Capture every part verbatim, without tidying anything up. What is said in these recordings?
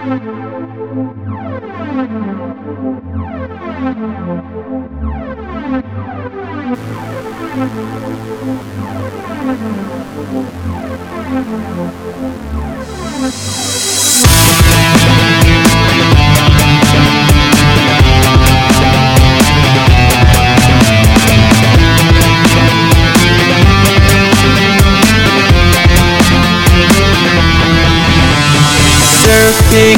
Surfing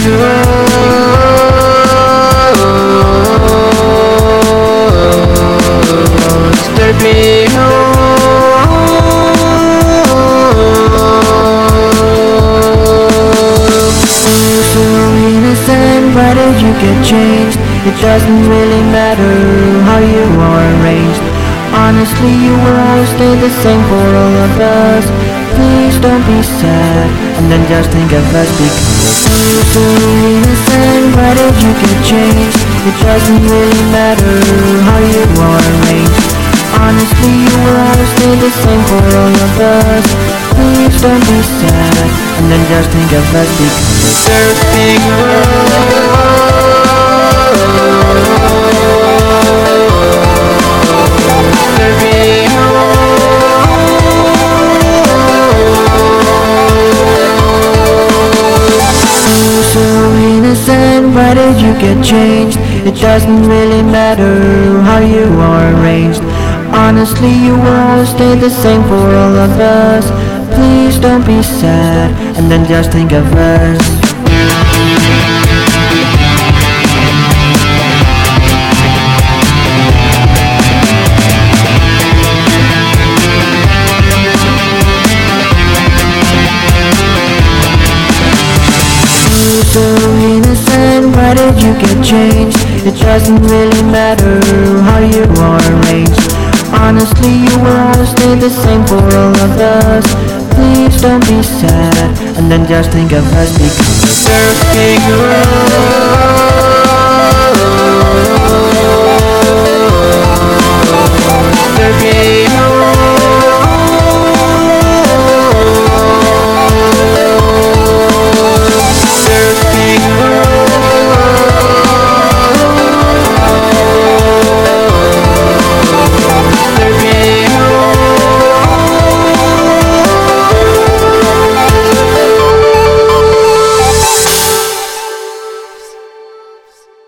roads, surfing roads. So innocent, why did you get changed? It doesn't really matter how you are arranged. Honestly, you will always stay the same for all of us. Please don't be sad, and then just think of us because you're so innocent. Why did you get changed? It doesn't really matter how you are arranged. Honestly, you will always stay the same for all of us. Please don't be sad, and then just think of us because surfing why did you get changed? It doesn't really matter how you are arranged. Honestly, you will always stay the same for all of us. Please don't be sad, and then just think of us. So innocent, why did you get changed? It doesn't really matter how you are arranged. Honestly, you will always stay the same for all of us. Please don't be sad, and then just think of us because surfing roads.